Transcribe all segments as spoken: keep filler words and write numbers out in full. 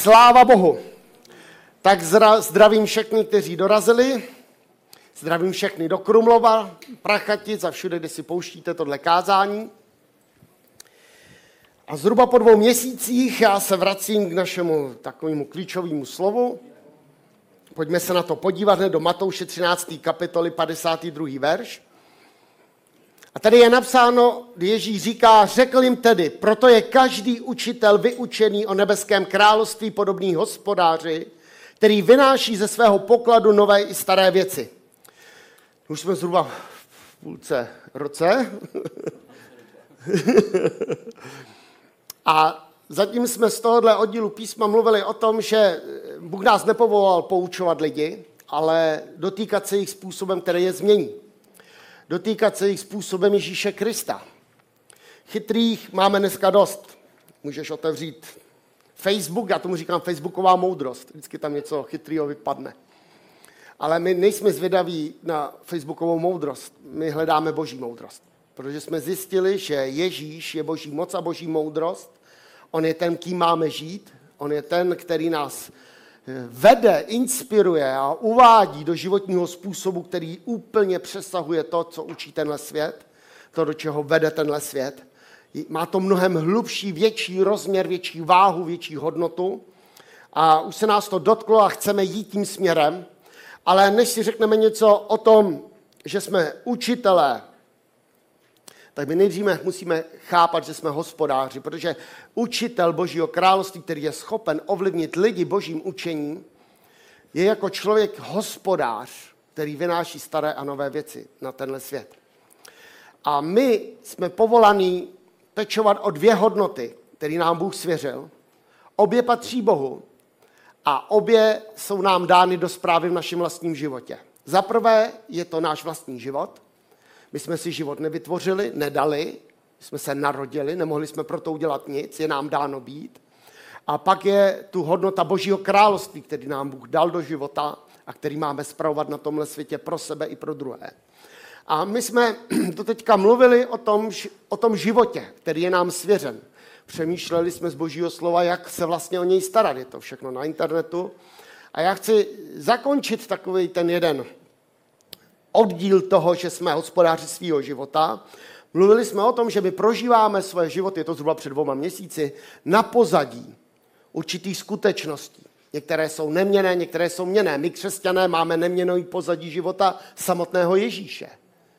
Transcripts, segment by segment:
Sláva Bohu. Tak zdravím všechny, kteří dorazili. Zdravím všechny do Krumlova, Prachatic a všude, kde si pouštíte tohle kázání. A zhruba po dvou měsících já se vracím k našemu takovému klíčovému slovu. Pojďme se na to podívat hned do Matouše třinácté kapitoly padesátý druhý verš. A tady je napsáno, Ježíš říká, řekl jim tedy, proto je každý učitel vyučený o nebeském království podobný hospodáři, který vynáší ze svého pokladu nové i staré věci. Už jsme zhruba v půlce roce. A zatím jsme z tohohle oddílu písma mluvili o tom, že Bůh nás nepovolal poučovat lidi, ale dotýkat se jich způsobem, který je změní. Dotýkat se jich způsobem Ježíše Krista. Chytrých máme dneska dost. Můžeš otevřít Facebook, já tomu říkám facebooková moudrost. Vždycky tam něco chytrýho vypadne. Ale my nejsme zvědaví na facebookovou moudrost. My hledáme boží moudrost. Protože jsme zjistili, že Ježíš je boží moc a boží moudrost. On je ten, kým máme žít. On je ten, který nás vede, inspiruje a uvádí do životního způsobu, který úplně přesahuje to, co učí tenhle svět, to, do čeho vede tenhle svět. Má to mnohem hlubší, větší rozměr, větší váhu, větší hodnotu. A už se nás to dotklo a chceme jít tím směrem. Ale než si řekneme něco o tom, že jsme učitelé, tak my nejdříve musíme chápat, že jsme hospodáři, protože učitel Božího království, který je schopen ovlivnit lidi božím učením, je jako člověk hospodář, který vynáší staré a nové věci na tenhle svět. A my jsme povolaní pečovat o dvě hodnoty, které nám Bůh svěřil. Obě patří Bohu a obě jsou nám dány do správy v našem vlastním životě. Za prvé je to náš vlastní život. My jsme si život nevytvořili, nedali, jsme se narodili, nemohli jsme pro to udělat nic, je nám dáno být. A pak je tu hodnota Božího království, který nám Bůh dal do života a který máme spravovat na tomhle světě pro sebe i pro druhé. A my jsme to teďka mluvili o tom, o tom životě, který je nám svěřen. Přemýšleli jsme z Božího slova, jak se vlastně o něj starat. Je to všechno na internetu. A já chci zakončit takový ten jeden oddíl toho, že jsme hospodáři svého života. Mluvili jsme o tom, že my prožíváme svoje životy, je to zhruba před dvěma měsíci, na pozadí určitých skutečností. Některé jsou neměnné, některé jsou měnné. My křesťané máme neměnný pozadí života samotného Ježíše.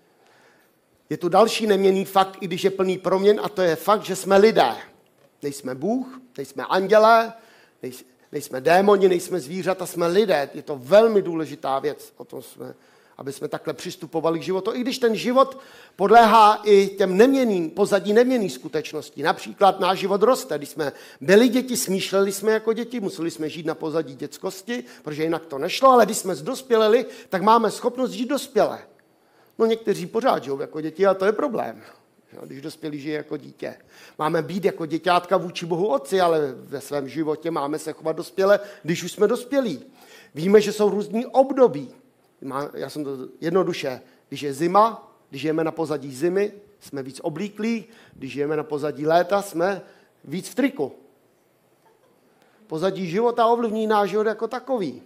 Je tu další neměnný fakt, i když je plný proměn, a to je fakt, že jsme lidé. Nejsme Bůh, nejsme andělé, nejsme démoni, nejsme zvířata, jsme lidé. Je to velmi důležitá věc, o tom jsme, aby jsme takhle přistupovali k životu. I když ten život podléhá i těm neměnným, pozadí neměnných skutečností. Například náš život roste. Když jsme byli děti, smýšleli jsme jako děti, museli jsme žít na pozadí dětskosti, protože jinak to nešlo, ale když jsme zdospělili, tak máme schopnost žít dospěle. No někteří pořád žijou jako děti, ale to je problém, když dospělí žije jako dítě. Máme být jako děťátka vůči Bohu Otci, ale ve svém životě máme se chovat dospěle, když už jsme dospělí. Víme, že jsou různý období. Já jsem to jednoduše, když je zima, když žijeme na pozadí zimy, jsme víc oblíklí, když žijeme na pozadí léta, jsme víc v triku. Pozadí života ovlivní náš život jako takový.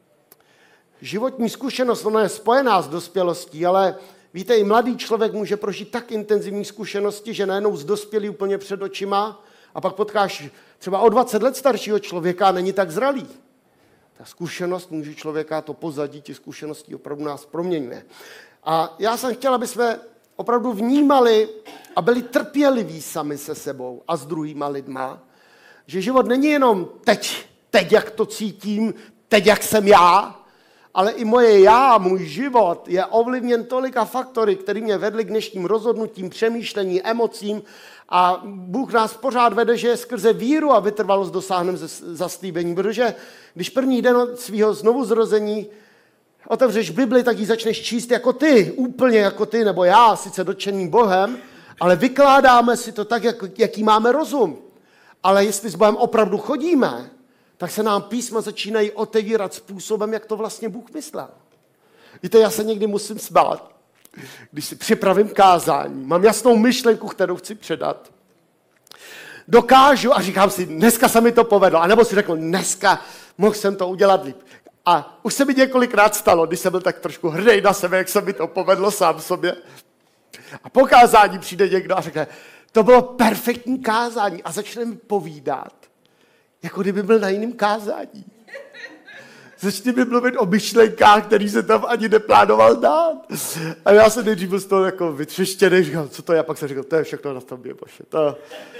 Životní zkušenost, ona je spojená s dospělostí, ale víte, i mladý člověk může prožít tak intenzivní zkušenosti, že najednou z dospělí úplně před očima a pak potkáš třeba o dvacet let staršího člověka a není tak zralý. Ta zkušenost může člověka, to pozadí těch zkušeností opravdu nás proměňuje. A já jsem chtěl, aby jsme opravdu vnímali a byli trpěliví sami se sebou a s druhýma lidma, že život není jenom teď, teď jak to cítím, teď jak jsem já, ale i moje já, můj život je ovlivněn tolika faktory, které mě vedly k dnešním rozhodnutím, přemýšlení, emocím a Bůh nás pořád vede, že je skrze víru a vytrvalost dosáhneme zaslíbení, protože když první den od svého znovuzrození otevřeš Bibli, tak ji začneš číst jako ty, úplně jako ty, nebo já, sice dotčeným Bohem, ale vykládáme si to tak, jak, jaký máme rozum. Ale jestli s Bohem opravdu chodíme, tak se nám písma začínají otevírat způsobem, jak to vlastně Bůh myslel. Víte, já se někdy musím smát, když si připravím kázání. Mám jasnou myšlenku, kterou chci předat. dokážu a říkám si, dneska se mi to povedlo. A nebo si řekl, dneska mohl jsem to udělat líp. A už se mi několikrát stalo, když jsem byl tak trošku hrdý na sebe, jak se mi to povedlo sám sobě. A po kázání přijde někdo a řekne, to bylo perfektní kázání a začne mi povídat, jako kdyby byl na jiném kázání. Začne mi mluvit o myšlenkách, který se tam ani neplánoval dát. A já jsem nejdřív byl z toho jako vytřeštěný, říkal, co to je? A pak jsem říkal, to je všechno na tobě, Bože. To...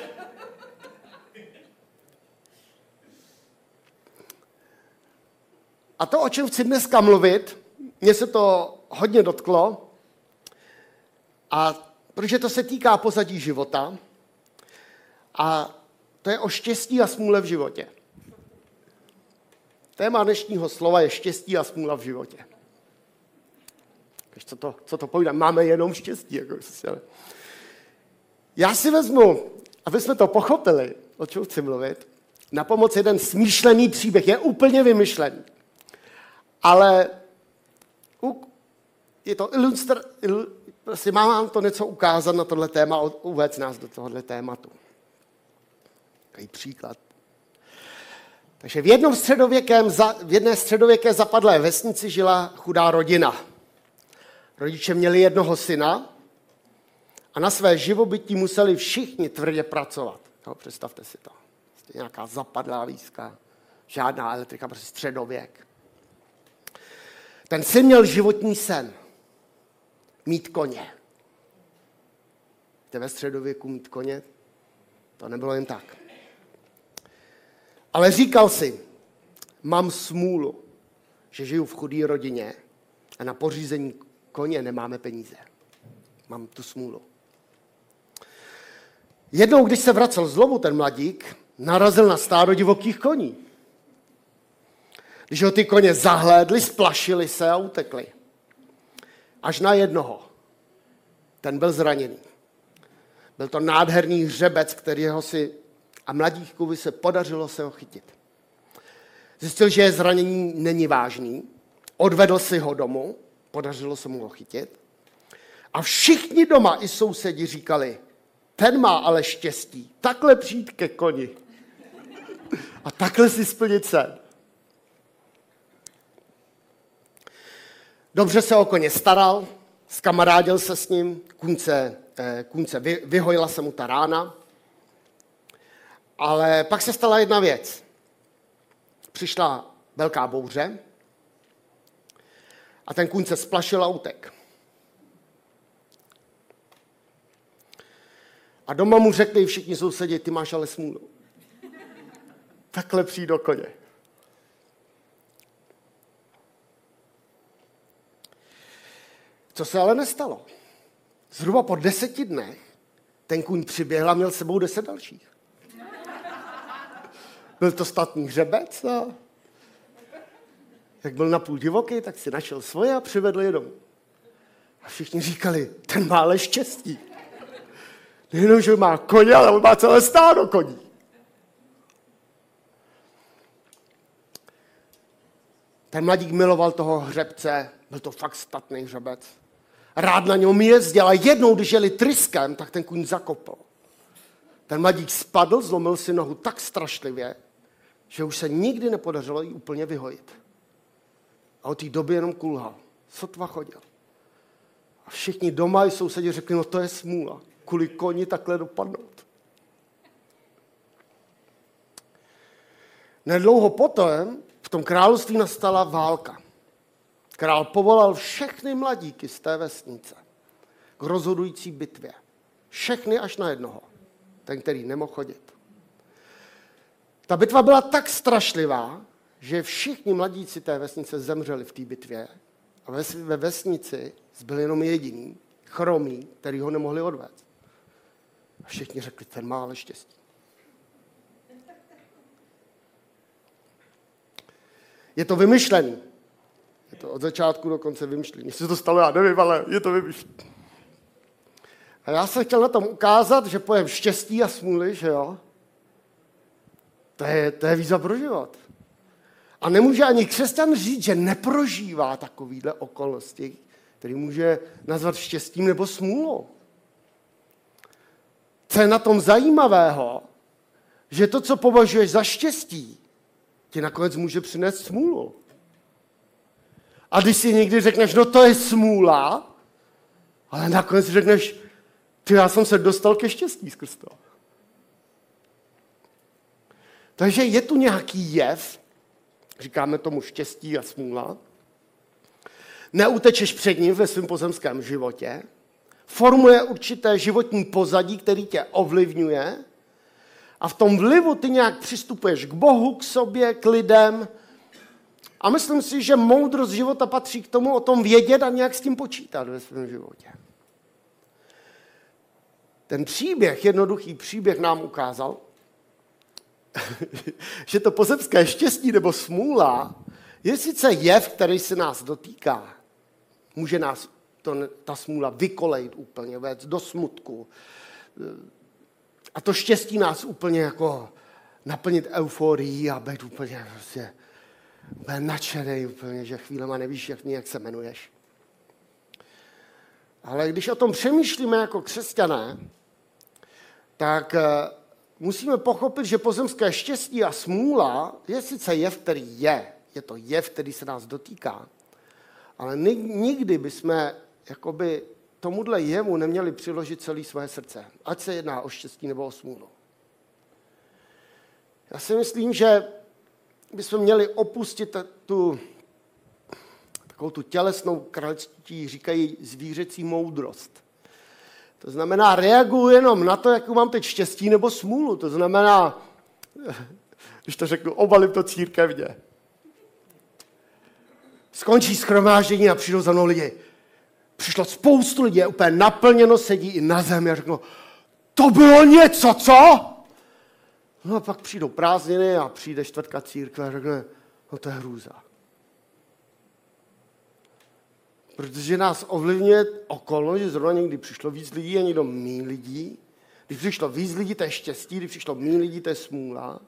A to, o čem chci dneska mluvit, mně se to hodně dotklo, a protože to se týká pozadí života, a to je o štěstí a smůle v životě. Téma dnešního slova je štěstí a smůla v životě. Co to, co to povídám? Máme jenom štěstí. Jako Já si vezmu, aby jsme to pochopili, o čem chci mluvit, na pomoc jeden smýšlený příběh. Je úplně vymyšlený. Ale je to ilustr... Il, prostě mám vám to něco ukázat na tohle téma a uvést nás do tohohle tématu. Takový příklad. Takže v, jednom středověkém, v jedné středověké zapadlé vesnici žila chudá rodina. Rodiče měli jednoho syna a na své živobytí museli všichni tvrdě pracovat. No, představte si to. Prostě nějaká zapadlá výska, žádná elektrika, prostě středověk. Ten syn měl životní sen. Mít koně. Víte, ve středověku mít koně? To nebylo jen tak. Ale říkal si, mám smůlu, že žiju v chudé rodině a na pořízení koně nemáme peníze. Mám tu smůlu. Jednou, když se vracel z lovu ten mladík, narazil na stádo divokých koní. Když ho ty koně zahlédli, splašili se a utekli. Až na jednoho. Ten byl zraněný. Byl to nádherný hřebec, kterýho si a mladíkovi se podařilo se ho chytit. Zjistil, že je zranění není vážný, odvedl si ho domů, podařilo se mu ho chytit. A všichni doma i sousedi říkali, ten má ale štěstí, takhle přijít ke koni a takhle si splnit sen. Dobře se o koně staral, skamarádil se s ním, kůňce, kůňce vy, vyhojila se mu ta rána. Ale pak se stala jedna věc. Přišla velká bouře a ten kůň se splašil a utek. A doma mu řekli všichni sousedi, ty máš ale smůlu. Takhle přijď do koně. Co se ale nestalo? Zhruba po deseti dnech ten kůň přiběhl a měl s sebou deset dalších. Byl to statný hřebec a jak byl napůl divoký, tak si našel svoje a přivedl je domů. A všichni říkali, ten má ale štěstí. Nejenom, že má koně, ale on má celé stádo koní. Ten mladík miloval toho hřebce, byl to fakt statný hřebec. Rád na něm jezdil a jednou, když jeli tryskem, tak ten kůň zakopl. Ten mladík spadl, zlomil si nohu tak strašlivě, že už se nikdy nepodařilo jí úplně vyhojit. A od té doby jenom kulhal. Sotva chodil. A všichni doma i sousedi řekli, no to je smůla. Kvůli koni takhle dopadnout. Nedlouho potom v tom království nastala válka. Král povolal všechny mladíky z té vesnice k rozhodující bitvě. Všechny až na jednoho. Ten, který nemohl chodit. Ta bitva byla tak strašlivá, že všichni mladíci té vesnice zemřeli v té bitvě a ve vesnici zbyl jenom jediný, chromý, který ho nemohli odvést. A všichni řekli, ten má ale štěstí. Je to vymyšlený. Je to od začátku do konce vymyšlený. Jestli se to stalo, já nevím, ale je to vymyšlený. A já jsem chtěl na tom ukázat, že pojem štěstí a smůly, že jo, to je, to je výzva pro život. A nemůže ani křesťan říct, že neprožívá takovýhle okolnosti, který může nazvat štěstím nebo smůlou. Co je na tom zajímavého, že to, co považuješ za štěstí, ti nakonec může přinést smůlu. A když si někdy řekneš, no to je smůla, ale nakonec řekneš, ty, já jsem se dostal ke štěstí skrz to. Takže je tu nějaký jev, říkáme tomu štěstí a smůla, neutečeš před ním ve svém pozemském životě, formuje určité životní pozadí, který tě ovlivňuje a v tom vlivu ty nějak přistupuješ k Bohu, k sobě, k lidem a myslím si, že moudrost života patří k tomu o tom vědět a nějak s tím počítat ve svém životě. Ten příběh, jednoduchý příběh nám ukázal, že to pozemské štěstí nebo smůla je sice jev, který se nás dotýká. Může nás to, ta smůla vykolejit úplně, vést do smutku. A to štěstí nás úplně jako naplnit euforií a být úplně, prostě, úplně nadšenej, úplně, že chvílema nevíš, jak, jak se jmenuješ. Ale když o tom přemýšlíme jako křesťané, tak musíme pochopit, že pozemské štěstí a smůla je sice jev, který je. Je to jev, který se nás dotýká. Ale nikdy bychom jakoby tomuhle jevu neměli přiložit celé své srdce. Ať se jedná o štěstí nebo o smůlu. Já si myslím, že bychom měli opustit tu, takovou tu tělesnou kráčtí, říkají zvířecí moudrost. To znamená, reaguju jenom na to, jakou mám teď štěstí nebo smůlu. To znamená, když to řeknu, obalím to církevně. Skončí shromáždění a přijdou za mnou lidi. Přišlo spoustu lidí, úplně naplněno, sedí i na zemi a řeknou, to bylo něco, co? No a pak přijdou prázdniny a přijde čtvrtka církve a řekne, no to je hrůza. Protože nás ovlivňuje okolo, že zrovna někdy přišlo víc lidí a někdo míň lidí. Když přišlo víc lidí, to je štěstí, když přišlo míň lidí, to je smůla.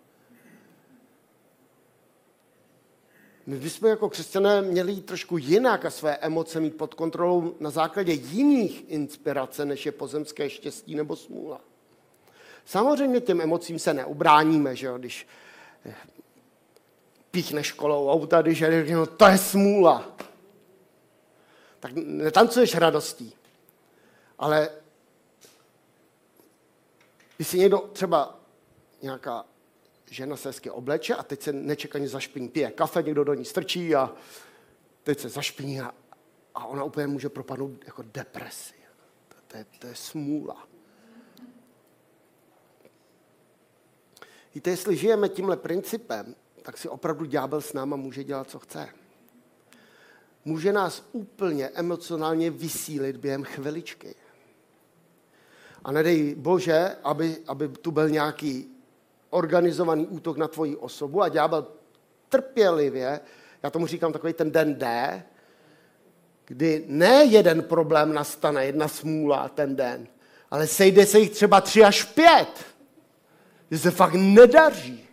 My bychom jako křesťané měli jít trošku jinak a své emoce mít pod kontrolou na základě jiných inspirace, než je pozemské štěstí nebo smůla. Samozřejmě těm emocím se neubráníme, že jo? Když píchneš kolou auta, když je, no, to je smůla. Tak netancuješ radostí. Ale když si někdo třeba nějaká žena se hezky obleče a teď se nečekaně zašpiní, pije kafe, někdo do ní strčí a teď se zašpiní a, a ona úplně může propadnout jako depresi. To, to, je, to je smůla. Víte, jestli žijeme tímhle principem, tak si opravdu ďábel s náma může dělat, co chce. Může nás úplně emocionálně vysílit během chviličky. A nedej Bože, aby, aby tu byl nějaký organizovaný útok na tvoji osobu a ďábel trpělivě, já tomu říkám takový ten den D, kdy ne jeden problém nastane, jedna smůla ten den, ale sejde se jich třeba tři až pět. Že se fakt nedaří.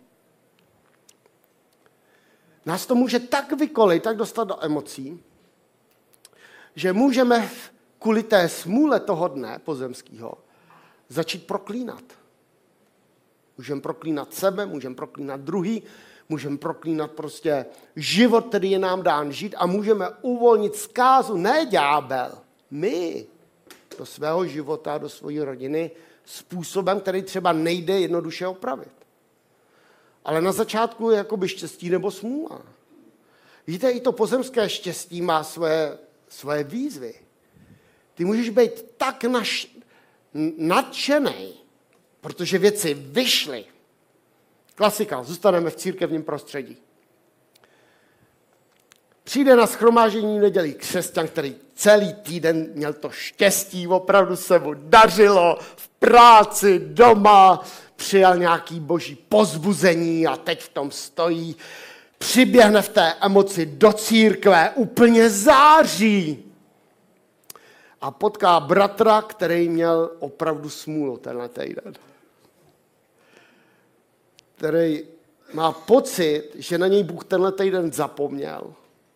Nás to může tak vykolit, tak dostat do emocí, že můžeme kvůli té smůle toho dne pozemského začít proklínat. Můžeme proklínat sebe, můžeme proklínat druhý, můžeme proklínat prostě život, který je nám dán žít a můžeme uvolnit zkázu, ne ďábel, my, do svého života, do své rodiny, způsobem, který třeba nejde jednoduše opravit. Ale na začátku je jakoby štěstí nebo smůla. Víte, i to pozemské štěstí má svoje, svoje výzvy. Ty můžeš být tak naš, nadšenej, protože věci vyšly. Klasika, zůstaneme v církevním prostředí. Přijde na shromáždění nedělí křesťan, který celý týden měl to štěstí, opravdu se mu dařilo v práci, doma, přijal nějaký boží pozbuzení a teď v tom stojí, přiběhne v té emoci do církve, úplně září a potká bratra, který měl opravdu smůlu tenhle týden. Který má pocit, že na něj Bůh tenhle týden zapomněl.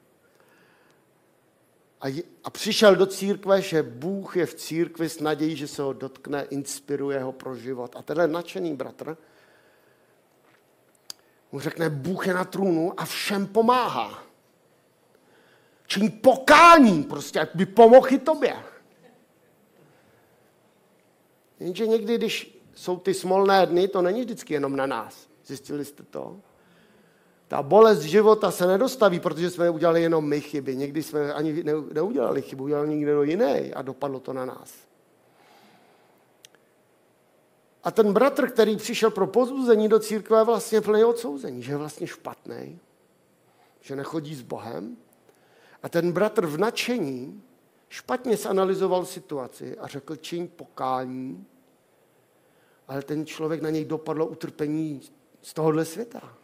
A, a přišel do církve, že Bůh je v církvi s nadějí, že se ho dotkne, inspiruje ho pro život. A tenhle nadšený bratr mu řekne, Bůh je na trůnu a všem pomáhá. Činí pokání, prostě, jak by pomohl i tobě. Jenže někdy, když jsou ty smolné dny, to není vždycky jenom na nás. Zjistili jste to? Ta bolest života se nedostaví, protože jsme udělali jenom my chyby. Někdy jsme ani neudělali chybu, udělal někdo jiný a dopadlo to na nás. A ten bratr, který přišel pro povzbuzení do církve, je vlastně plný odsouzení, že je vlastně špatný, že nechodí s Bohem. A ten bratr v nadšení špatně zanalyzoval situaci a řekl, čiň pokání, ale ten člověk, na něj dopadlo utrpení z tohohle světa.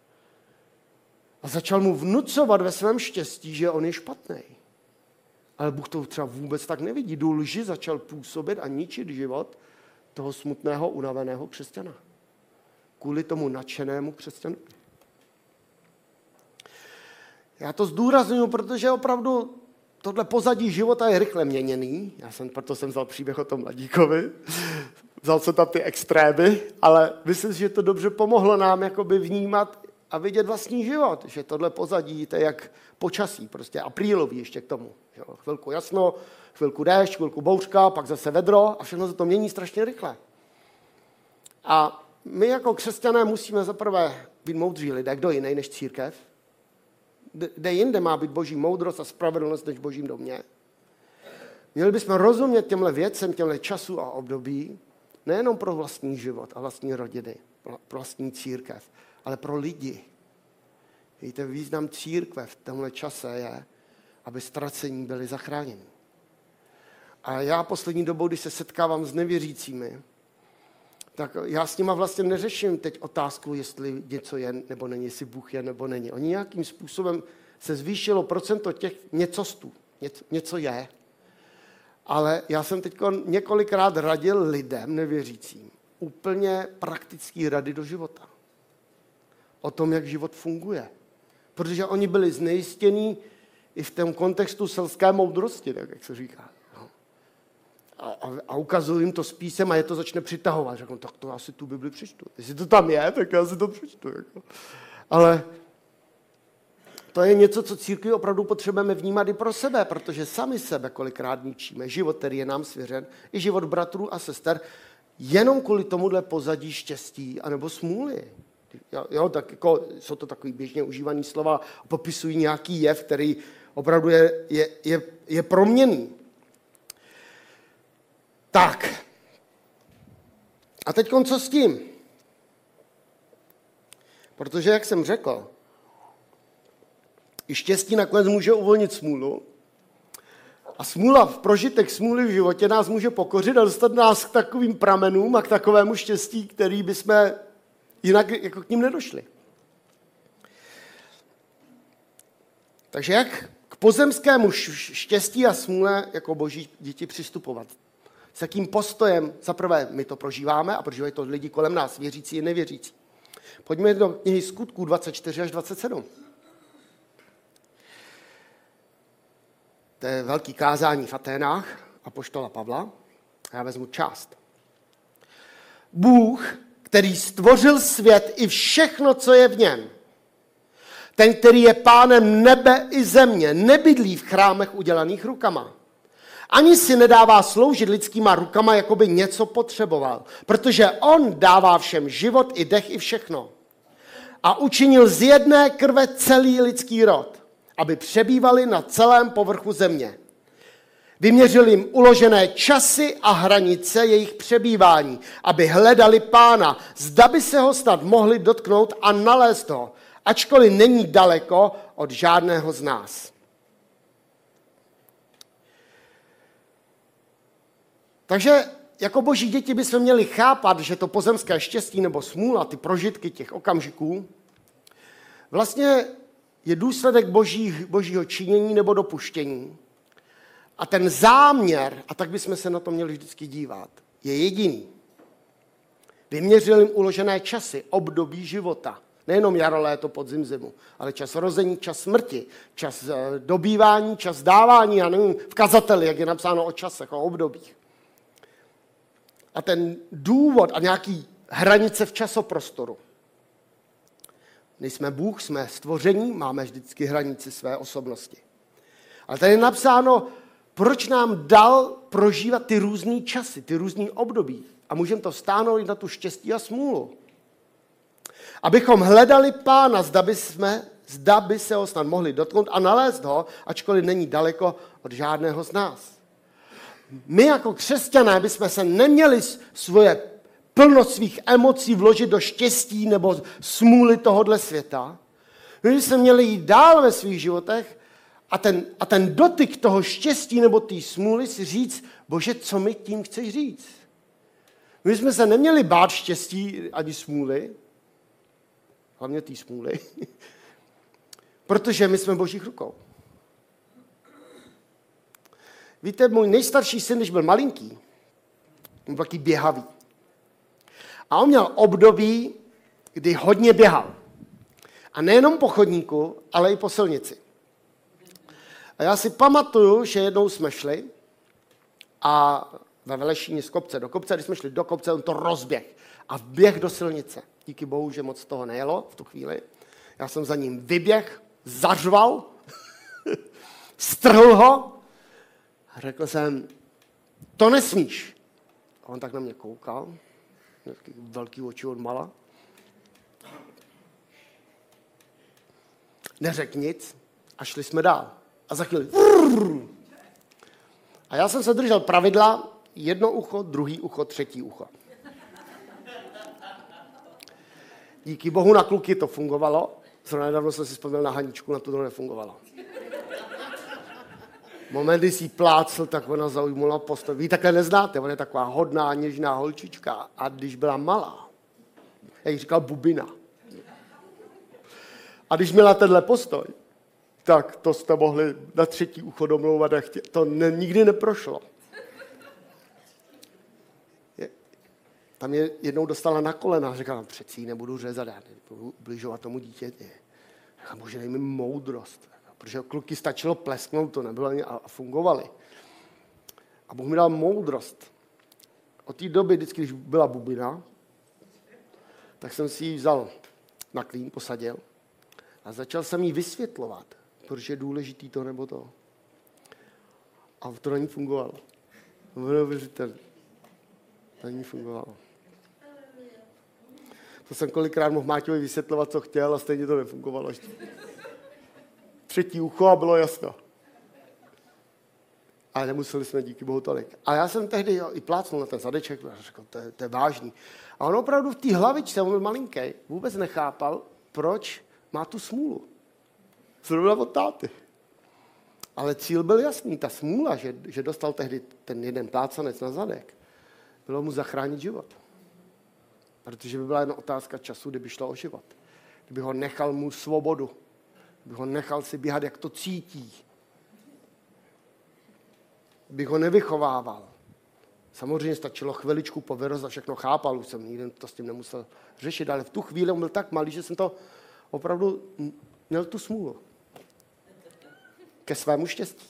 A začal mu vnucovat ve svém štěstí, že on je špatný. Ale Bůh to třeba vůbec tak nevidí. Do lži začal působit a ničit život toho smutného, unaveného křesťana. Kvůli tomu nadšenému křesťanu. Já to zdůraznuju, protože opravdu tohle pozadí života je rychle měněný. Já jsem, proto jsem vzal příběh o tom mladíkovi. Vzal jsem tam ty extrémy, ale myslím si, že to dobře pomohlo nám jakoby vnímat a vidět vlastní život. Že tohle pozadí to je jak počasí, prostě aprílový ještě k tomu. Jo, chvilku jasno, chvilku déšť, chvilku bouřka, pak zase vedro a všechno se to mění strašně rychle. A my jako křesťané musíme zaprvé být moudří lidé, kdo jiný než církev. Kde jinde má být boží moudrost a spravedlnost než v božím domě. Měli bychom rozumět těmhle věcem, těmhle času a období, nejenom pro vlastní život a vlastní rodiny, pro vlastní církev, ale pro lidi. Víte, význam církve v tomhle čase je, aby ztracení byli zachráněni. A já poslední dobou, když se setkávám s nevěřícími, tak já s nima vlastně neřeším teď otázku, jestli něco je nebo není, jestli Bůh je nebo není. Oni nějakým způsobem se zvýšilo procento těch něcostů. Něco, něco je. Ale já jsem teď několikrát radil lidem, nevěřícím, úplně praktický rady do života. O tom, jak život funguje. Protože oni byli znejistění i v tom kontextu selské moudrosti, tak jak se říká. A, a, a ukazuju jim to s písem a je to začne přitahovat. Řeknu, tak to já si tu Bibli přečtu. Jestli to tam je, tak já si to přečtu. Jako. Ale to je něco, co církvi opravdu potřebujeme vnímat i pro sebe, protože sami sebe kolikrát ničíme. Život, který je nám svěřen, i život bratrů a sester, jenom kvůli tomuhle pozadí štěstí anebo smůly. Jo, jo, tak jako, jsou to takový běžně užívaný slova, popisují nějaký jev, který opravdu je, je, je, je proměnný. Tak. A teď co s tím? Protože, jak jsem řekl, i štěstí nakonec může uvolnit smůlu. A smůla, v prožitek smůly v životě nás může pokořit a dostat nás k takovým pramenům a k takovému štěstí, který bychom jinak jako k ním nedošli. Takže jak k pozemskému štěstí a smůle jako boží děti přistupovat? S jakým postojem, zaprvé my to prožíváme a prožívají to lidi kolem nás, věřící i nevěřící. Pojďme do knihy Skutků dvacet čtyři až dvacet sedm. To je velký kázání v Aténách apoštola Pavla. Já vezmu část. Bůh, který stvořil svět i všechno, co je v něm, ten, který je pánem nebe i země, nebydlí v chrámech udělaných rukama. Ani si nedává sloužit lidskýma rukama, jako by něco potřeboval, protože on dává všem život i dech i všechno. A učinil z jedné krve celý lidský rod, aby přebývali na celém povrchu země. Vyměřil jim uložené časy a hranice jejich přebývání, aby hledali pána, zda by se ho snad mohli dotknout a nalézt ho, ačkoliv není daleko od žádného z nás. Takže jako boží děti bychom měli chápat, že to pozemské štěstí nebo smůla, ty prožitky těch okamžiků, vlastně je důsledek boží, božího činění nebo dopuštění. A ten záměr, a tak bychom se na to měli vždycky dívat, je jediný. Vyměřil jim uložené časy, období života. Nejenom jaro, léto, podzim, zimu, ale čas rození, čas smrti, čas dobývání, čas dávání, já nevím, v kazateli, jak je napsáno o časech, o obdobích. A ten důvod a nějaký hranice v časoprostoru. Nejsme Bůh, jsme stvoření, máme vždycky hranici své osobnosti. Ale tady je napsáno, proč nám dal prožívat ty různý časy, ty různý období. A můžeme to stáhnout na tu štěstí a smůlu. Abychom hledali Pána, zda by, jsme, zda by se ho snad mohli dotknout a nalézt ho, ačkoliv není daleko od žádného z nás. My jako křesťané bychom se neměli svoje plnost svých emocí vložit do štěstí nebo smůly tohohle světa. My bychom měli jít dál ve svých životech a ten, a ten dotyk toho štěstí nebo té smůly si říct, Bože, co mi tím chceš říct? My jsme se neměli bát štěstí ani smůly, hlavně té smůly, protože my jsme Božích rukou. Víte, můj nejstarší syn, když byl malinký, on byl taky běhavý. A on měl období, kdy hodně běhal. A nejenom po chodníku, ale i po silnici. A já si pamatuju, že jednou jsme šli a ve Velešíně z kopce do kopce, když jsme šli do kopce, on to rozběh a vběh do silnice. Díky bohu, že moc toho nejelo v tu chvíli. Já jsem za ním vyběh, zařval, strhl ho a řekl jsem, to nesmíš. A on tak na mě koukal, velký oči od mala. Neřekl nic a šli jsme dál. A za chvíli a já jsem se držel pravidla jedno ucho, druhý ucho, třetí ucho. Díky bohu na kluky to fungovalo. Zrovna nedávno jsem si vzpomněl na Haničku, na to to nefungovalo. Moment, kdy si plácl, tak ona zaujmula postoj. Vy takhle neznáte, ona je taková hodná, něžná holčička. A když byla malá, já jí říkal bubina. A když měla tenhle postoj, tak to jste mohli na třetí ucho domlouvat. To ne, nikdy neprošlo. Je, tam je jednou dostala na kolena a říkala, přeci nebudu řezat, já nebudu ubližovat tomu dítěti. A bože, dej mi moudrost. Protože kluky stačilo plesknout, to nebylo ani a fungovali. A Bůh mi dal moudrost. Od té doby, vždycky, když byla bubina, tak jsem si ji vzal na klín, posadil a začal jsem jí vysvětlovat, protože je důležitý to nebo to. A to na ní fungovalo. Neuvěřitelné. Na ní fungovalo. To jsem kolikrát mohl Máťovi vysvětlovat, co chtěl a stejně to nefungovalo ještě. Třetí ucho a bylo jasno. Ale nemuseli jsme díky bohu tolik. A já jsem tehdy jo, i plácnul na ten zadeček a řekl, to je, to je vážný. A on opravdu v té hlavičce, on byl malinký, vůbec nechápal, proč má tu smůlu. Zrovna od táty. Ale cíl byl jasný. Ta smůla, že, že dostal tehdy ten jeden plácanec na zadek, bylo mu zachránit život. Protože by byla jen otázka času, kdyby šlo o život. Kdyby ho nechal mu svobodu. Kdyby ho nechal si běhat, jak to cítí. Kdyby ho nevychovával. Samozřejmě stačilo chviličku po vyrost a všechno chápal, už jsem nikdy to s tím nemusel řešit, ale v tu chvíli on byl tak malý, že jsem to opravdu měl tu smůlu. Ke svému štěstí.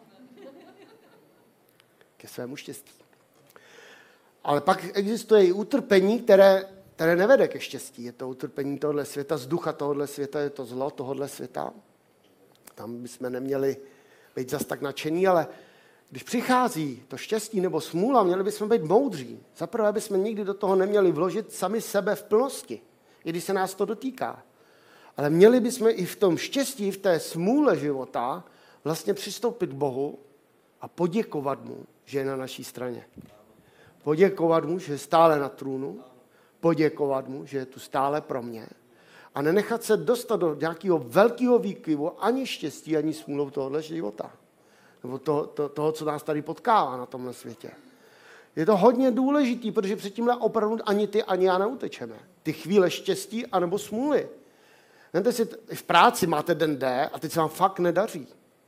Ke svému štěstí. Ale pak existuje i utrpení, které, které nevede ke štěstí. Je to utrpení tohohle světa, z ducha tohohle světa, je to zlo tohohle světa. Tam bychom neměli být zas tak nadšení, ale když přichází to štěstí nebo smůla, měli bychom být moudří. Zaprvé bychom nikdy do toho neměli vložit sami sebe v plnosti, i když se nás to dotýká. Ale měli bychom i v tom štěstí, v té smůle života vlastně přistoupit k Bohu a poděkovat mu, že je na naší straně. Poděkovat mu, že je stále na trůnu, poděkovat mu, že je tu stále pro mě a nenechat se dostat do nějakého velkého výkyvu ani štěstí, ani smůlou tohohle života. Nebo toho, to, toho, co nás tady potkává na tomhle světě. Je to hodně důležitý, protože předtímhle opravdu ani ty, ani já neutečeme. Ty chvíle štěstí anebo smůly. Víte si, v práci máte den D a teď se vám fakt nedaří.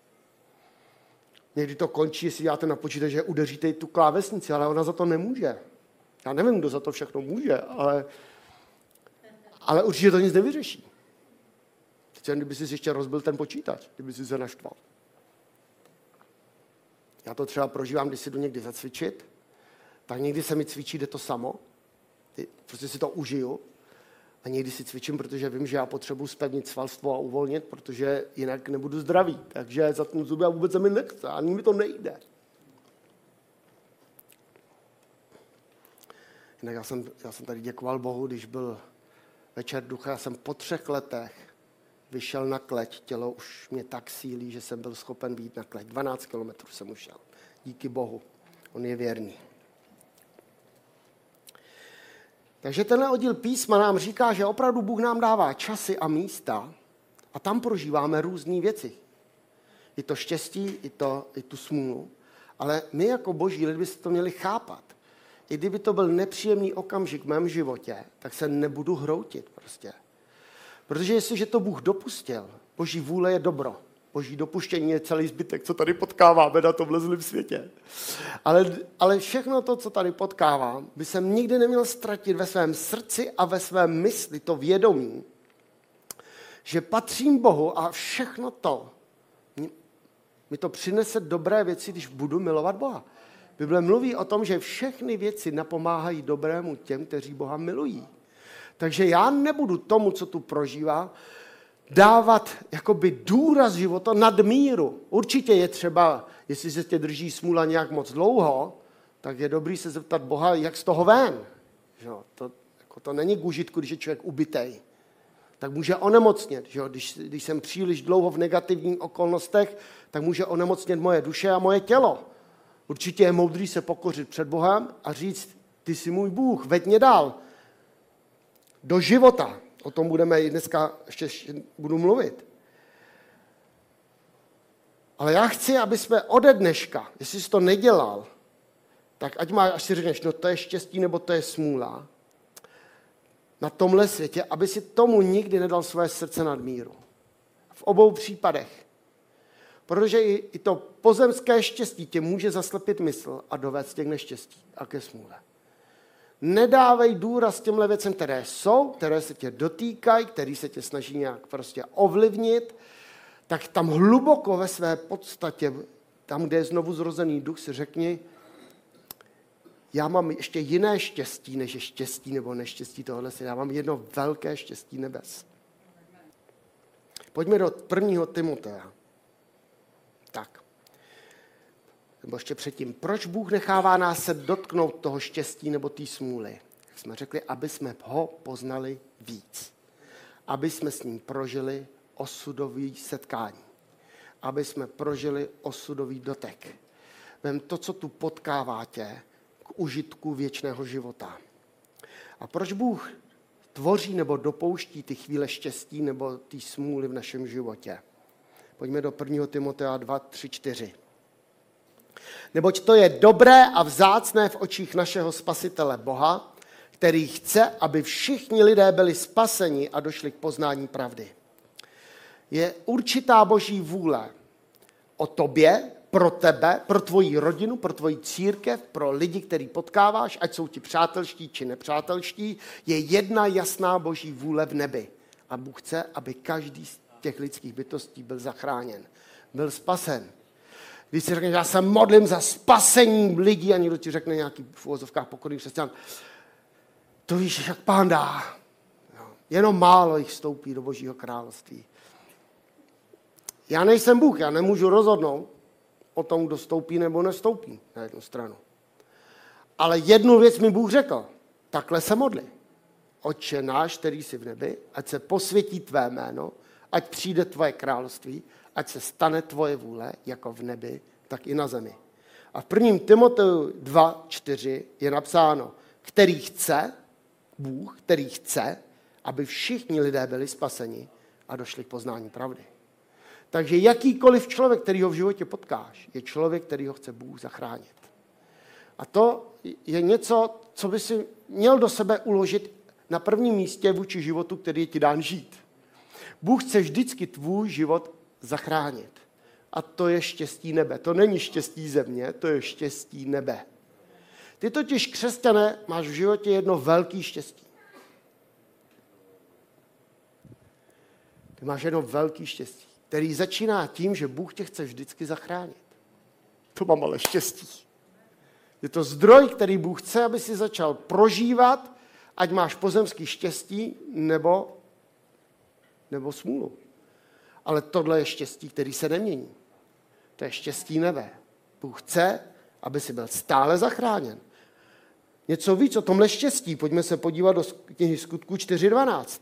Někdy to končí, jestli děláte na počítači, že udeříte tu klávesnici, ale ona za to nemůže. Já nevím, kdo za to všechno může, ale, ale určitě to nic nevyřeší. Teď kdyby si ještě rozbil ten počítač, kdyby si se naštval. Já to třeba prožívám, když si jdu někdy zacvičit, tak někdy se mi cvičí, jde to samo. Prostě si to užiju. A někdy si cvičím, protože vím, že já potřebuji zpevnit svalstvo a uvolnit, protože jinak nebudu zdravý. Takže zatnu zuby a vůbec se mi nechce, ani mi to nejde. Jinak já jsem, já jsem tady děkoval Bohu, když byl večer ducha, já jsem po třech letech vyšel na kleť, tělo už mě tak sílí, že jsem byl schopen vyjít na kleť. dvanáct kilometrů jsem ušel. Díky Bohu. On je věrný. Takže tenhle oddíl písma nám říká, že opravdu Bůh nám dává časy a místa a tam prožíváme různé věci. I to štěstí, i, to, i tu smůlu. Ale my jako boží lidi bychom to měli chápat. I kdyby to byl nepříjemný okamžik v mém životě, tak se nebudu hroutit prostě. Protože jestliže to Bůh dopustil, boží vůle je dobro. Boží dopuštění je celý zbytek, co tady potkáváme na tomhle zlém světě. Ale, ale všechno to, co tady potkávám, by jsem nikdy neměl ztratit ve svém srdci a ve svém mysli to vědomí, že patřím Bohu a všechno to mi to přinese dobré věci, když budu milovat Boha. Bible mluví o tom, že všechny věci napomáhají dobrému těm, kteří Boha milují. Takže já nebudu tomu, co tu prožívám, dávat jakoby důraz života nad míru. Určitě je třeba, jestli se tě drží smůla nějak moc dlouho, tak je dobrý se zeptat Boha, jak z toho ven. Že? To, jako to není k užitku, když je člověk ubitej. Tak může onemocnět. Že? Když, když jsem příliš dlouho v negativních okolnostech, tak může onemocnět moje duše a moje tělo. Určitě je moudrý se pokořit před Bohem a říct, ty jsi můj Bůh, veď mě dál do života. O tom budeme i dneska ještě budu mluvit. Ale já chci, aby jsme ode dneška, jestli jsi to nedělal, tak ať máš, až si řekneš, no to je štěstí nebo to je smůla, na tomhle světě, aby si tomu nikdy nedal své srdce nad míru. V obou případech. Protože i, i to pozemské štěstí tě může zaslepit mysl a dovést tě k neštěstí a ke smůle. Nedávej důraz těmhle věcem, které jsou, které se tě dotýkají, které se tě snaží nějak prostě ovlivnit, tak tam hluboko ve své podstatě, tam, kde je znovu zrozený duch, si řekni, já mám ještě jiné štěstí, než je štěstí nebo neštěstí tohle světa. Já mám jedno velké štěstí nebes. Pojďme do prvního Timotea. Tak. Nebo ještě předtím, proč Bůh nechává nás se dotknout toho štěstí nebo té smůly? Jak jsme řekli, aby jsme ho poznali víc. Aby jsme s ním prožili osudový setkání. Aby jsme prožili osudový dotek. Vem to, co tu potkává tě, k užitku věčného života. A proč Bůh tvoří nebo dopouští ty chvíle štěstí nebo ty smůly v našem životě? Pojďme do prvního Timotea dva, tři, čtyři. Neboť to je dobré a vzácné v očích našeho Spasitele Boha, který chce, aby všichni lidé byli spaseni a došli k poznání pravdy. Je určitá boží vůle o tobě, pro tebe, pro tvoji rodinu, pro tvoji církev, pro lidi, který potkáváš, ať jsou ti přátelští či nepřátelští, je jedna jasná boží vůle v nebi. A Bůh chce, aby každý z těch lidských bytostí byl zachráněn, byl spasen. Když si řekneš, já se modlím za spasení lidí a někdo ti řekne nějaký v uvozovkách pokorný křesťan, to víš, jak Pán dá. Jenom málo jich vstoupí do Božího království. Já nejsem Bůh, já nemůžu rozhodnout o tom, kdo vstoupí nebo nestoupí na jednu stranu. Ale jednu věc mi Bůh řekl, takhle se modli. Otče náš, který jsi v nebi, ať se posvětí tvé jméno, ať přijde tvoje království, ať se stane tvoje vůle, jako v nebi, tak i na zemi. A v prvním Timoteu dva, čtyři je napsáno, který chce, Bůh, který chce, aby všichni lidé byli spaseni a došli k poznání pravdy. Takže jakýkoliv člověk, který ho v životě potkáš, je člověk, který ho chce Bůh zachránit. A to je něco, co by si měl do sebe uložit na prvním místě vůči životu, který je ti dán žít. Bůh chce vždycky tvůj život zachránit. A to je štěstí nebe. To není štěstí země, to je štěstí nebe. Ty totiž, křesťané, máš v životě jedno velké štěstí. Ty máš jedno velké štěstí, který začíná tím, že Bůh tě chce vždycky zachránit. To mám ale štěstí. Je to zdroj, který Bůh chce, aby si začal prožívat ať máš pozemský štěstí nebo, nebo smůlu. Ale tohle je štěstí, který se nemění. To je štěstí nebe. Bůh chce, aby si byl stále zachráněn. Něco víc o tomhle štěstí. Pojďme se podívat do knihy Skutků čtyři dvanáct.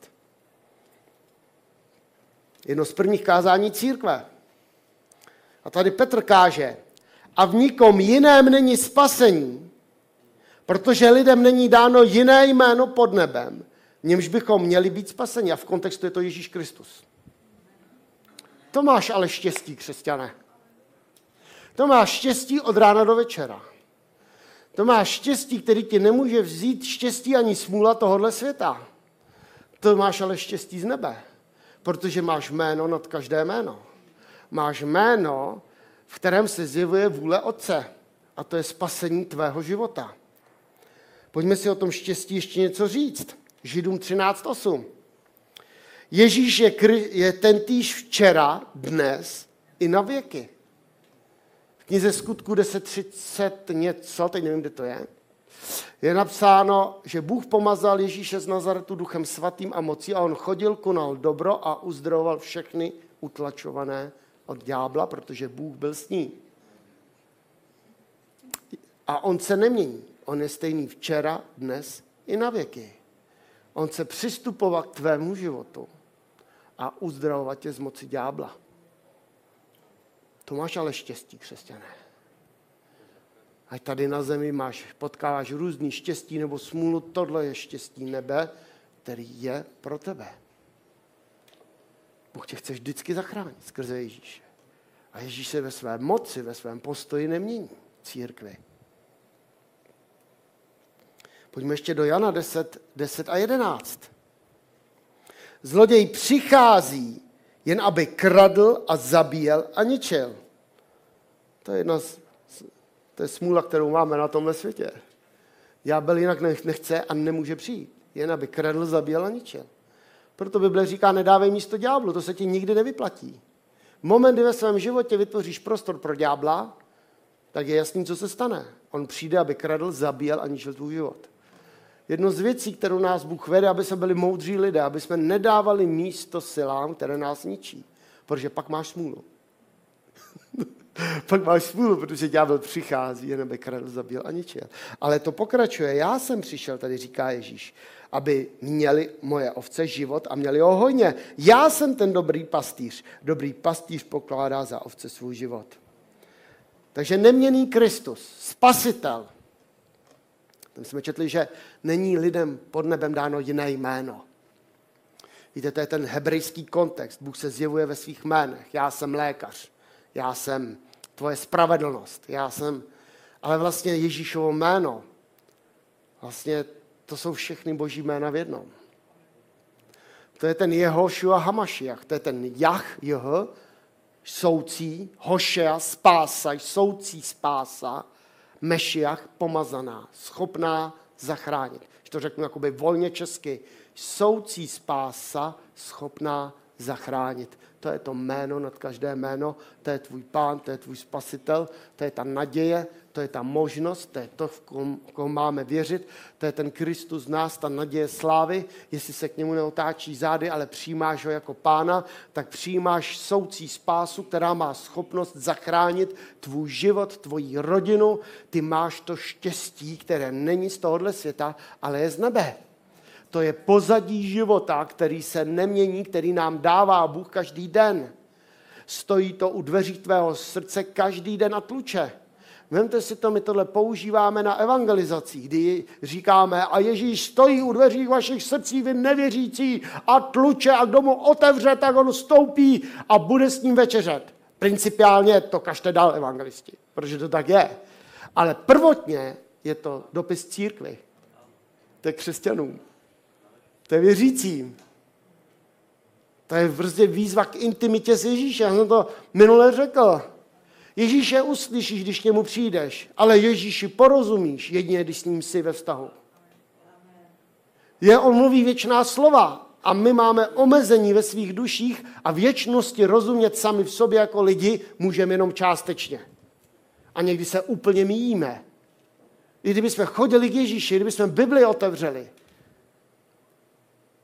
Jedno z prvních kázání církve. A tady Petr káže, a v nikom jiném není spasení, protože lidem není dáno jiné jméno pod nebem, v němž bychom měli být spaseni. A v kontextu je to Ježíš Kristus. To máš ale štěstí, křesťané. To máš štěstí od rána do večera. To máš štěstí, který ti nemůže vzít štěstí ani smůla tohohle světa. To máš ale štěstí z nebe, protože máš jméno nad každé jméno. Máš jméno, v kterém se zjevuje vůle Otce. A to je spasení tvého života. Pojďme si o tom štěstí ještě něco říct. Židům třináct osm. Ježíš je, je tentýž včera, dnes i na věky. V knize Skutku deset třicet něco, teď nevím, kde to je, je napsáno, že Bůh pomazal Ježíše z Nazaretu duchem svatým a mocí a on chodil, konal dobro a uzdravoval všechny utlačované od ďábla, protože Bůh byl s ním. A on se nemění. On je stejný včera, dnes i na věky. On chce přistupovat k tvému životu a uzdravovat tě z moci ďábla. To máš ale štěstí, křesťané. Ať tady na zemi máš, potkáváš různý štěstí nebo smůlu, tohle je štěstí nebe, který je pro tebe. Bůh tě chce vždycky zachránit skrze Ježíše. A Ježíš se ve své moci, ve svém postoji nemění církvi. Pojďme ještě do Jana deset, deset a jedenáct. Zloděj přichází, jen aby kradl a zabíjel a ničil. To je jedna z, to je smůla, kterou máme na tomhle světě. Ďábel jinak nechce a nemůže přijít. Jen aby kradl, zabíjel a ničil. Proto Bible říká, nedávej místo ďáblu, to se ti nikdy nevyplatí. V moment, kdy ve svém životě vytvoříš prostor pro ďábla, tak je jasný, co se stane. On přijde, aby kradl, zabíjel a ničil tvůj život. Jedno z věcí, kterou nás Bůh vede, aby jsme byli moudří lidé, aby jsme nedávali místo silám, které nás ničí. Protože pak máš smůlu. Pak máš smůlu, protože ďábel přichází, jen aby kradl, zabíjel a ničil. Ale to pokračuje. Já jsem přišel, tady říká Ježíš, aby měli moje ovce život a měli ho hojně. Já jsem ten dobrý pastýř. Dobrý pastýř pokládá za ovce svůj život. Takže neměnný Kristus, spasitel. Tam jsme četli, že není lidem pod nebem dáno jiné jméno. Víte, to je ten hebrejský kontext. Bůh se zjevuje ve svých jménech. Já jsem lékař. Já jsem tvoje spravedlnost. Já jsem... Ale vlastně Ježíšovo jméno, vlastně to jsou všechny boží jména v jednom. To je ten Jehošua Hamašiach. To je ten Jah, Jeho, soucí, Hošea, spása, soucí spása, Mešiach, pomazaná, schopná zachránit. Když to řeknu jakoby volně česky, soucí spása, schopná zachránit. To je to jméno nad každé jméno, to je tvůj pán, to je tvůj spasitel, to je ta naděje, to je ta možnost, to je to, v kom, koho máme věřit, to je ten Kristus z nás, ta naděje slávy. Jestli se k němu neotáčí zády, ale přijímáš ho jako pána, tak přijímáš soucí spásu, která má schopnost zachránit tvůj život, tvoji rodinu. Ty máš to štěstí, které není z tohohle světa, ale je z nebe. To je pozadí života, který se nemění, který nám dává Bůh každý den. Stojí to u dveří tvého srdce každý den a tluče. Vemte si to, my tohle používáme na evangelizacích, kdy říkáme, a Ježíš stojí u dveří vašich srdcí, vy nevěřící, a tluče, a kdo mu otevře, tak on stoupí a bude s ním večeřet. Principiálně to kažte dál evangelisti, protože to tak je. Ale prvotně je to dopis církvi. To je křesťanům. To je věřícím. To je prostě výzva k intimitě s Ježíšem. Já jsem to minule řekl. Ježíše uslyšíš, když k němu přijdeš, ale Ježíši porozumíš jedině, když s ním jsi ve vztahu. Je, on mluví věčná slova a my máme omezení ve svých duších a věčnosti rozumět sami v sobě jako lidi můžeme jenom částečně. A někdy se úplně míjíme. I kdybychom chodili k Ježíši, kdybychom Bibli otevřeli,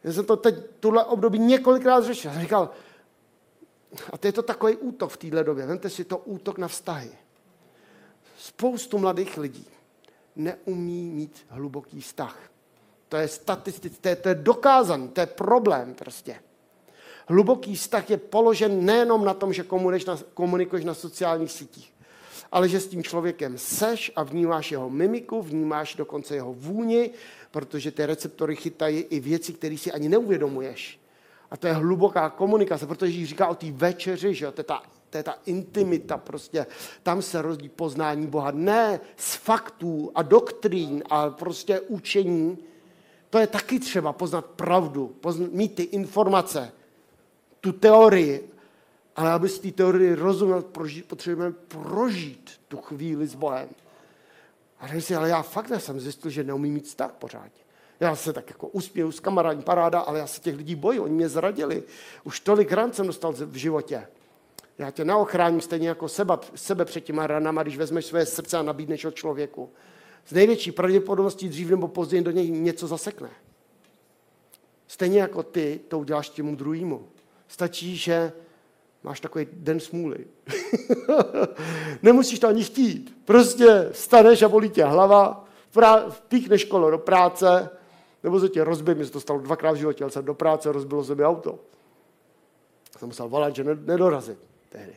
Já jsem to teď tuhle období několikrát řešil. Já říkal, a to je to takový útok v téhle době. Vemte si to útok na vztahy. Spoustu mladých lidí neumí mít hluboký vztah. To je statistické, to je, to je dokázaný, to je problém prostě. Hluboký vztah je položen nejenom na tom, že komunikuješ na, komunikuješ na sociálních sítích, ale že s tím člověkem seš a vnímáš jeho mimiku, vnímáš dokonce jeho vůni, protože ty receptory chytají i věci, které si ani neuvědomuješ. A to je hluboká komunikace, protože Ježíš říká o té večeři, že to je ta To je ta intimita prostě. Tam se rodí poznání Boha. Ne z faktů a doktrín a prostě učení. To je taky třeba poznat pravdu, poznat, mít ty informace, tu teorii. Ale aby z té teorii rozuměl, prožít, potřebujeme prožít tu chvíli s Bohem. A řekl si, ale já fakt jsem zjistil, že neumím mít vztah pořádně. Já se tak jako usměju s kamarádní paráda, ale já se těch lidí bojím, oni mě zradili. Už tolik ran jsem dostal v životě. Já tě neochráním stejně jako seba, sebe před těma ranama, když vezmeš své srdce a nabídneš ho člověku. Z největší pravděpodobností dřív nebo později do něj něco zasekne. Stejně jako ty to uděláš těmu druhému. Stačí, že máš takový den smůly. Nemusíš to ani chtít. Prostě vstaneš a bolí tě hlava, píkneš kolo do práce, nebo se tě rozbije, mi se to stalo dvakrát v životě, ale jsem do práce, rozbilo se mi auto. Jsem musel volat, že nedorazit. Tehdy.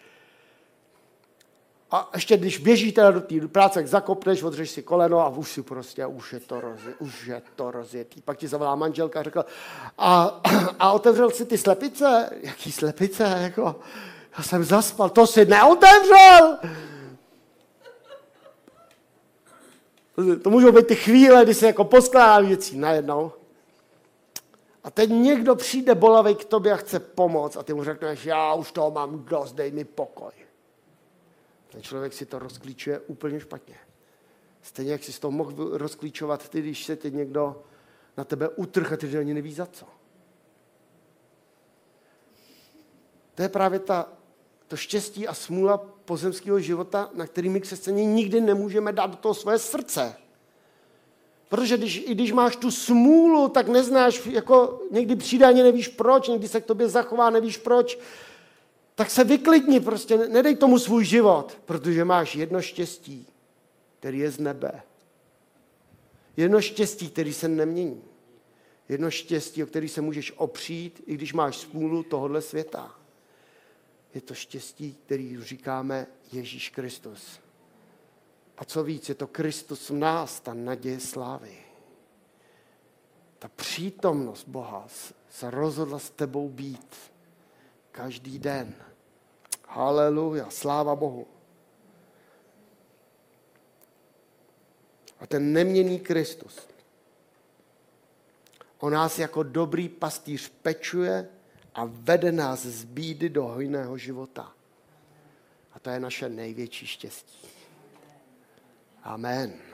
A ještě když běžíte do té práce, jak zakopneš, odřeš si koleno a už si prostě, už je to rozjetý, už je to rozjetý. Pak ti zavolá manželka a řekla, a, a otevřel si ty slepice? Jaký slepice? Jako, já jsem zaspal, to si neotevřel! To můžou být ty chvíle, kdy se jako poskládá věcí najednou. A teď někdo přijde bolavej k tobě a chce pomoct a ty mu řekneš, já už toho mám dost, dej mi pokoj. Ten člověk si to rozklíčuje úplně špatně. Stejně jak si to mohl rozklíčovat ty, když se tě někdo na tebe utrh a ty ani nevíš za co. To je právě ta, to štěstí a smůla pozemského života, na který my křesťané nikdy nemůžeme dát do toho své srdce. Protože když, i když máš tu smůlu, tak neznáš, jako někdy přijde, ani nevíš proč, někdy se k tobě zachová, nevíš proč, tak se vyklidni prostě, nedej tomu svůj život, protože máš jedno štěstí, který je z nebe. Jedno štěstí, který se nemění. Jedno štěstí, o který se můžeš opřít, i když máš smůlu tohohle světa. Je to štěstí, který říkáme Ježíš Kristus. A co víc, je to Kristus v nás, ta naděje slávy. Ta přítomnost Boha se rozhodla s tebou být každý den. Haleluja, sláva Bohu. A ten neměnný Kristus, on nás jako dobrý pastýř pečuje a vede nás z bídy do hojného života. A to je naše největší štěstí. Amen.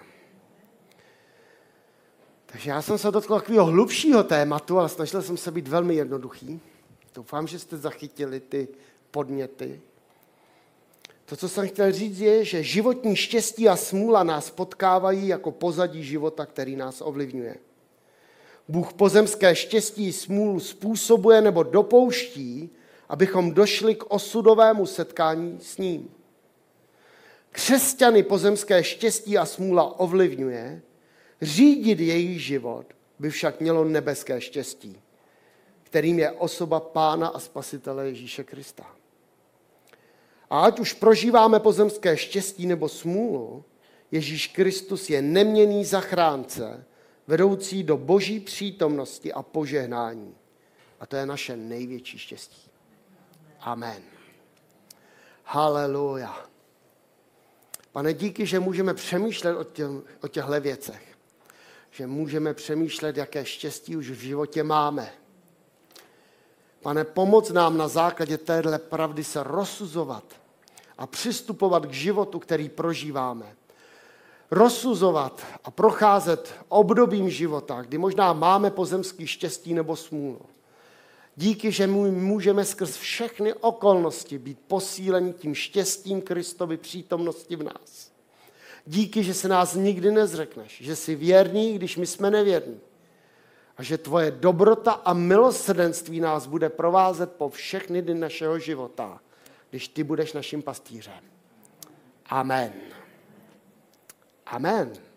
Takže já jsem se dotkl takového hlubšího tématu, ale snažil jsem se být velmi jednoduchý. Doufám, že jste zachytili ty podněty. To, co jsem chtěl říct, je, že životní štěstí a smůla nás potkávají jako pozadí života, který nás ovlivňuje. Bůh pozemské štěstí i smůlu způsobuje nebo dopouští, abychom došli k osudovému setkání s ním. Křesťany pozemské štěstí a smůla ovlivňuje, řídit jejich život by však mělo nebeské štěstí, kterým je osoba Pána a Spasitele Ježíše Krista. A ať už prožíváme pozemské štěstí nebo smůlu, Ježíš Kristus je neměnný zachránce, vedoucí do boží přítomnosti a požehnání. A to je naše největší štěstí. Amen. Haleluja. Pane, díky, že můžeme přemýšlet o, tě, o těchto věcech. Že můžeme přemýšlet, jaké štěstí už v životě máme. Pane, pomoc nám na základě téhle pravdy se rozsuzovat a přistupovat k životu, který prožíváme. Rozsuzovat a procházet obdobím života, kdy možná máme pozemský štěstí nebo smůlu. Díky, že můžeme skrz všechny okolnosti být posíleni tím štěstím Kristovy přítomnosti v nás. Díky, že se nás nikdy nezřekneš, že jsi věrný, když my jsme nevěrní. a že tvoje dobrota a milosrdenství nás bude provázet po všechny dny našeho života, když ty budeš naším pastýřem. Amen. Amen.